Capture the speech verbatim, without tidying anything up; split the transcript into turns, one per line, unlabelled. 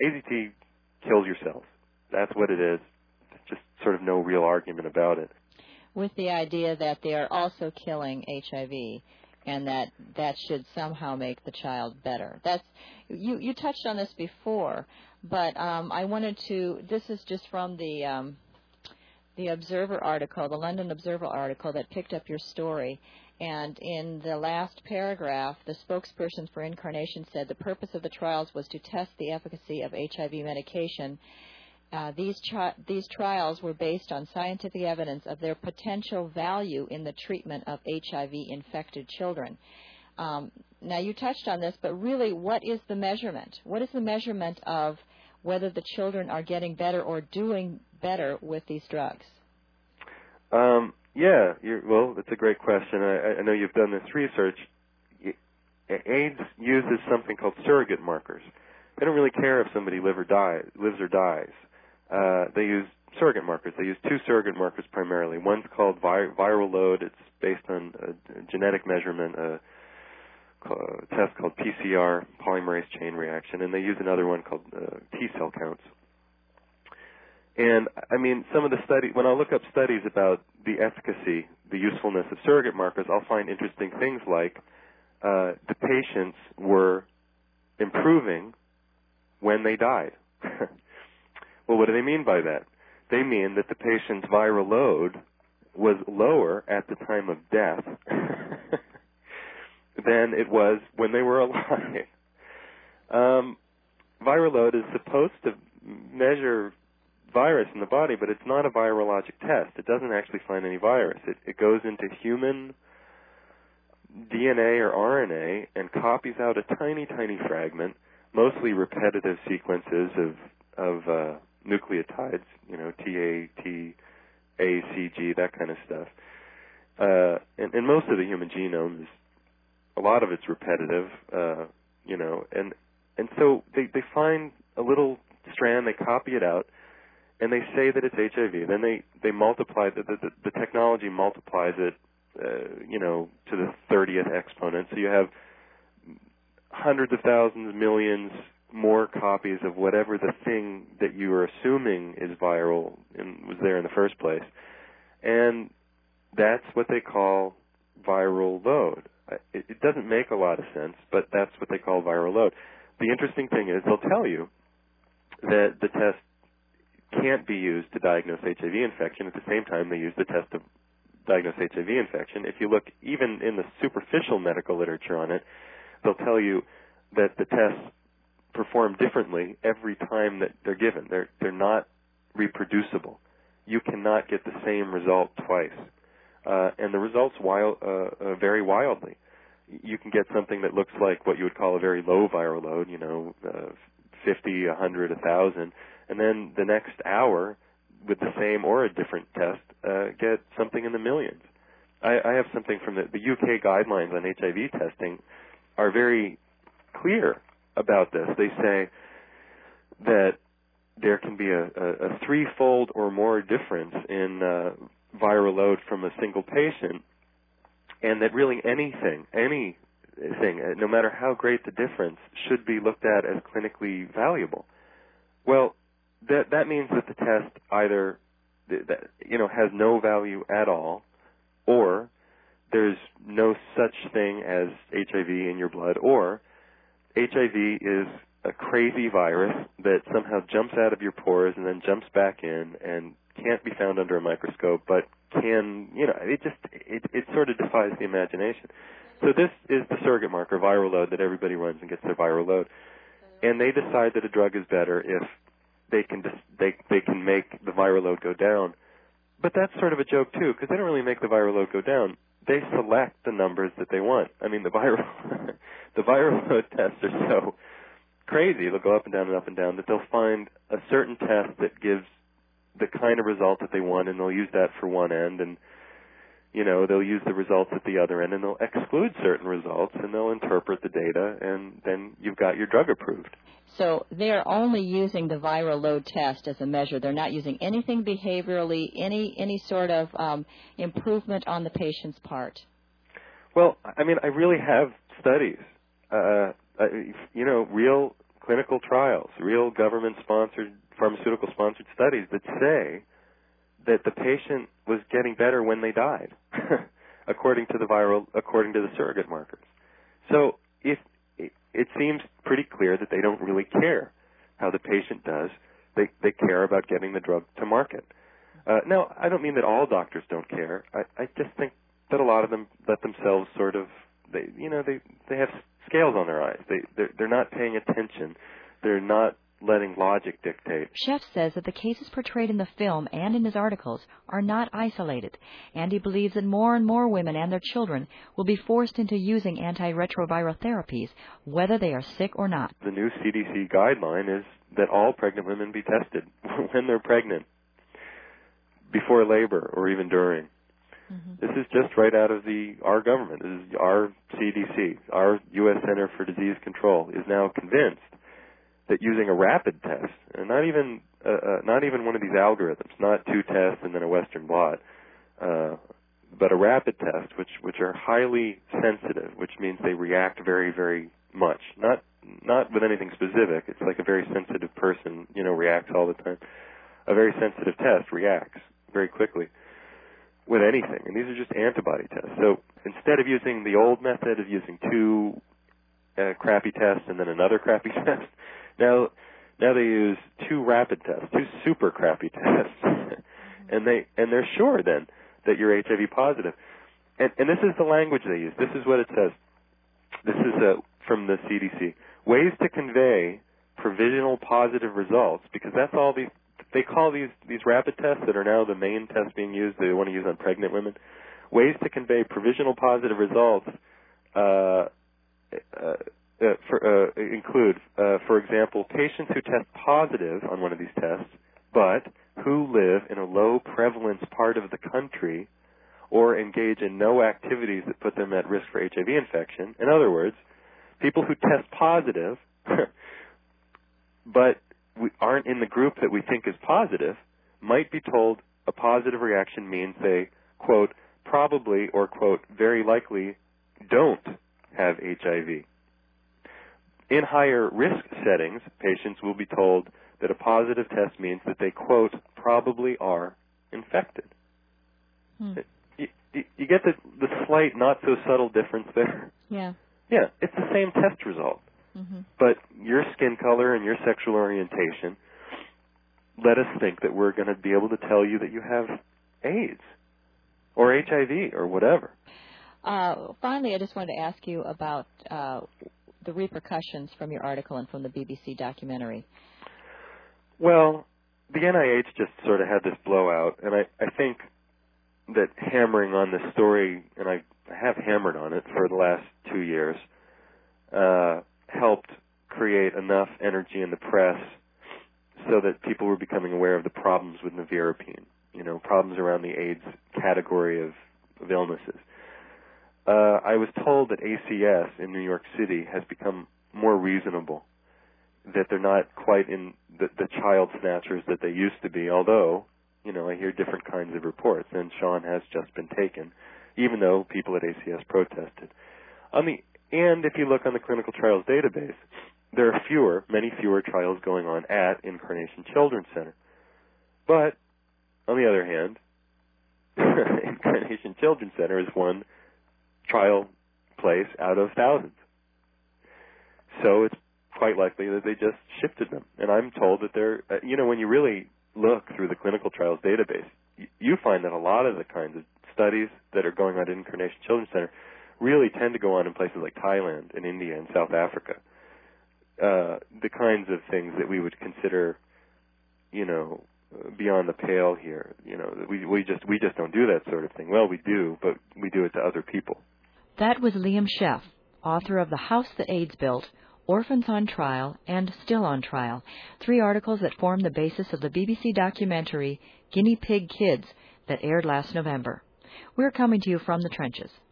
A Z T kills your cells. That's what it is. There's just sort of no real argument about it.
With the idea that they are also killing H I V, and that that should somehow make the child better. That's you. You touched on this before, but um, I wanted to. This is just from the um, the Observer article, the London Observer article that picked up your story. And in the last paragraph, the spokesperson for Incarnation said the purpose of the trials was to test the efficacy of H I V medication. Uh, these, tri- these trials were based on scientific evidence of their potential value in the treatment of H I V-infected children. Um, now, you touched on this, but really, what is the measurement? What is the measurement of whether the children are getting better or doing better with these drugs?
Um, yeah, you're, well, that's a great question. I, I know you've done this research. AIDS uses something called surrogate markers. They don't really care if somebody live or die, lives or dies. Uh, they use surrogate markers. They use two surrogate markers primarily. One's called vi- viral load. It's based on a genetic measurement, a, a test called P C R, polymerase chain reaction, and they use another one called uh, T-cell counts. And, I mean, some of the studies, when I look up studies about the efficacy, the usefulness of surrogate markers, I'll find interesting things like uh, the patients were improving when they died. Well, what do they mean by that? They mean that the patient's viral load was lower at the time of death than it was when they were alive. Um, viral load is supposed to measure virus in the body, but it's not a virologic test. It doesn't actually find any virus. It, it goes into human D N A or R N A and copies out a tiny, tiny fragment, mostly repetitive sequences of of uh, nucleotides, you know, T A, T, A, C, G, that kind of stuff. Uh, and, and most of the human genome is, a lot of it's repetitive, uh, you know, and and so they, they find a little strand, they copy it out, and they say that it's H I V. Then they, they multiply, the, the, the technology multiplies it, uh, you know, to the thirtieth exponent. So you have hundreds of thousands, millions more copies of whatever the thing that you are assuming is viral and was there in the first place. And that's what they call viral load. It, it doesn't make a lot of sense, but that's what they call viral load. The interesting thing is they'll tell you that the test can't be used to diagnose H I V infection. At the same time, they use the test to diagnose H I V infection. If you look even in the superficial medical literature on it, they'll tell you that the tests perform differently every time that they're given. They're, they're not reproducible. You cannot get the same result twice. Uh, and the results wild, uh, uh, vary wildly. You can get something that looks like what you would call a very low viral load, you know, uh, fifty, one hundred, one thousand, and then the next hour with the same or a different test, uh, get something in the millions. I, I have something from the, the U K guidelines on H I V testing are very clear about this. They say that there can be a, a, a threefold or more difference in uh, viral load from a single patient, and that really anything, anything, no matter how great the difference, should be looked at as clinically valuable. Well, that that means that the test either, that, you know, has no value at all, or there's no such thing as H I V in your blood, or H I V is a crazy virus that somehow jumps out of your pores and then jumps back in and can't be found under a microscope, but can, you know, it just, it, it sort of defies the imagination. So this is the surrogate marker, viral load, that everybody runs and gets their viral load. And they decide that a drug is better if they can, they, they can make the viral load go down. But that's sort of a joke, too, because they don't really make the viral load go down. They select the numbers that they want. I mean, the viral, the viral load tests are so crazy, they'll go up and down and up and down, that they'll find a certain test that gives the kind of result that they want, and they'll use that for one end, and, you know, they'll use the results at the other end, and they'll exclude certain results, and they'll interpret the data, and then you've got your drug approved.
So they're only using the viral load test as a measure. They're not using anything behaviorally, any any sort of um, improvement on the patient's part.
Well, I mean, I really have studies, uh, uh, you know, real clinical trials, real government-sponsored, pharmaceutical-sponsored studies that say that the patient was getting better when they died, according to the viral, according to the surrogate markers. So if it, it seems pretty clear that they don't really care how the patient does. They they care about getting the drug to market. Uh, now, I don't mean that all doctors don't care. I, I just think that a lot of them let themselves sort of, they you know, they they have scales on their eyes. They they're, they're not paying attention. They're not letting logic dictate.
Sheff says that the cases portrayed in the film and in his articles are not isolated, and he believes that more and more women and their children will be forced into using antiretroviral therapies, whether they are sick or not.
The new C D C guideline is that all pregnant women be tested when they're pregnant, before labor or even during. Mm-hmm. This is just right out of the our government. This is our C D C, our U S Center for Disease Control, is now convinced that using a rapid test, and not even uh, uh, not even one of these algorithms, not two tests and then a Western blot, uh, but a rapid test, which which are highly sensitive, which means they react very, very much. Not not with anything specific. It's like a very sensitive person, you know, reacts all the time. A very sensitive test reacts very quickly with anything, and these are just antibody tests. So instead of using the old method of using two uh, crappy tests and then another crappy test, Now, now they use two rapid tests, two super crappy tests, and they and they're sure then that you're H I V positive. And, and this is the language they use. This is what it says. This is uh, from the C D C. Ways to convey provisional positive results, because that's all these. They call these these rapid tests that are now the main tests being used. They want to use on pregnant women. Ways to convey provisional positive results. Uh, uh, Uh, for, uh, include, uh, for example, patients who test positive on one of these tests, but who live in a low prevalence part of the country or engage in no activities that put them at risk for H I V infection. In other words, people who test positive but we aren't in the group that we think is positive might be told a positive reaction means they, quote, probably or, quote, very likely don't have H I V. In higher risk settings, patients will be told that a positive test means that they, quote, probably are infected. Hmm. You, you, you get the, the slight, not so subtle difference there?
Yeah.
Yeah, it's the same test result. Mm-hmm. But your skin color and your sexual orientation let us think that we're going to be able to tell you that you have AIDS or H I V or whatever.
Uh, finally, I just wanted to ask you about uh, the repercussions from your article and from the B B C documentary.
Well, the N I H just sort of had this blowout, and I, I think that hammering on this story, and I have hammered on it for the last two years, uh, helped create enough energy in the press so that people were becoming aware of the problems with nevirapine, you know, problems around the AIDS category of, of illnesses. Uh, I was told that A C S in New York City has become more reasonable, that they're not quite in the, the child snatchers that they used to be, although, you know, I hear different kinds of reports, and Sean has just been taken, even though people at A C S protested. On the, and if you look on the clinical trials database, there are fewer, many fewer trials going on at Incarnation Children's Center. But, on the other hand, Incarnation Children's Center is one trial place out of thousands. So it's quite likely that they just shifted them. And I'm told that they're, uh, you know, when you really look through the clinical trials database, you, you find that a lot of the kinds of studies that are going on at Incarnation Children's Center really tend to go on in places like Thailand and India and South Africa. Uh, the kinds of things that we would consider, you know, beyond the pale here. You know, we we just we just don't do that sort of thing. Well, we do, but we do it to other people.
That was Liam Sheff, author of The House That AIDS Built, Orphans on Trial, and Still on Trial, three articles that form the basis of the B B C documentary Guinea Pig Kids that aired last November. We're coming to you from the trenches.